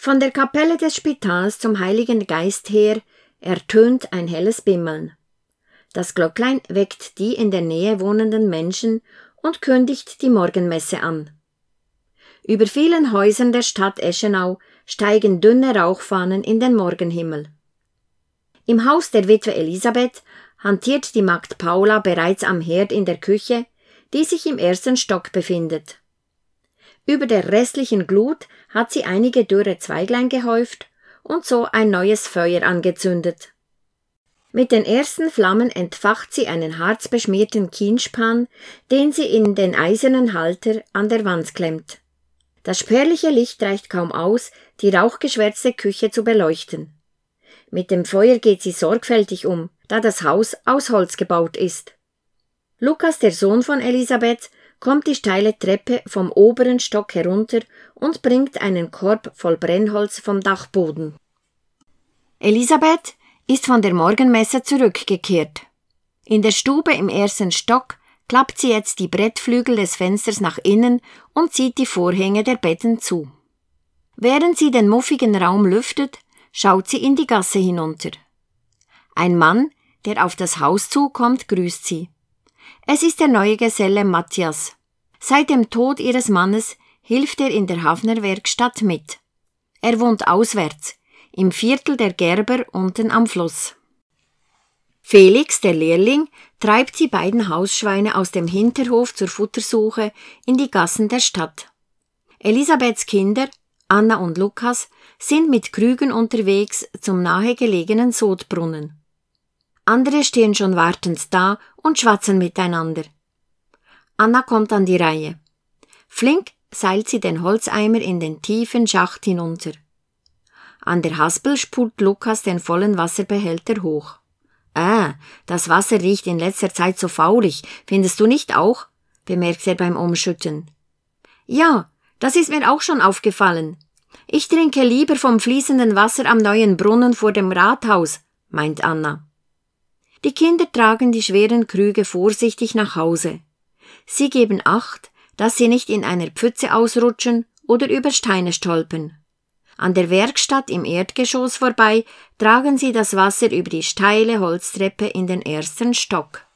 Von der Kapelle des Spitals zum Heiligen Geist her ertönt ein helles Bimmeln. Das Glöcklein weckt die in der Nähe wohnenden Menschen und kündigt die Morgenmesse an. Über vielen Häusern der Stadt Eschenau steigen dünne Rauchfahnen in den Morgenhimmel. Im Haus der Witwe Elisabeth hantiert die Magd Paula bereits am Herd in der Küche, die sich im 1. Stock befindet. Über der restlichen Glut hat sie einige dürre Zweiglein gehäuft und so ein neues Feuer angezündet. Mit den ersten Flammen entfacht sie einen harzbeschmierten Kienspan, den sie in den eisernen Halter an der Wand klemmt. Das spärliche Licht reicht kaum aus, die rauchgeschwärzte Küche zu beleuchten. Mit dem Feuer geht sie sorgfältig um, da das Haus aus Holz gebaut ist. Lukas, der Sohn von Elisabeth, kommt die steile Treppe vom oberen Stock herunter und bringt einen Korb voll Brennholz vom Dachboden. Elisabeth ist von der Morgenmesse zurückgekehrt. In der Stube im 1. Stock klappt sie jetzt die Brettflügel des Fensters nach innen und zieht die Vorhänge der Betten zu. Während sie den muffigen Raum lüftet, schaut sie in die Gasse hinunter. Ein Mann, der auf das Haus zukommt, grüßt sie. Es ist der neue Geselle Matthias. Seit dem Tod ihres Mannes hilft er in der Hafnerwerkstatt mit. Er wohnt auswärts, im Viertel der Gerber unten am Fluss. Felix, der Lehrling, treibt die beiden Hausschweine aus dem Hinterhof zur Futtersuche in die Gassen der Stadt. Elisabeths Kinder, Anna und Lukas, sind mit Krügen unterwegs zum nahegelegenen Sodbrunnen. Andere stehen schon wartend da und schwatzen miteinander. Anna kommt an die Reihe. Flink seilt sie den Holzeimer in den tiefen Schacht hinunter. An der Haspel spult Lukas den vollen Wasserbehälter hoch. Das Wasser riecht in letzter Zeit so faulig, findest du nicht auch? Bemerkt er beim Umschütten. Ja, das ist mir auch schon aufgefallen. Ich trinke lieber vom fließenden Wasser am neuen Brunnen vor dem Rathaus, meint Anna. Die Kinder tragen die schweren Krüge vorsichtig nach Hause. Sie geben Acht, dass sie nicht in einer Pfütze ausrutschen oder über Steine stolpern. An der Werkstatt im Erdgeschoss vorbei tragen sie das Wasser über die steile Holztreppe in den 1. Stock.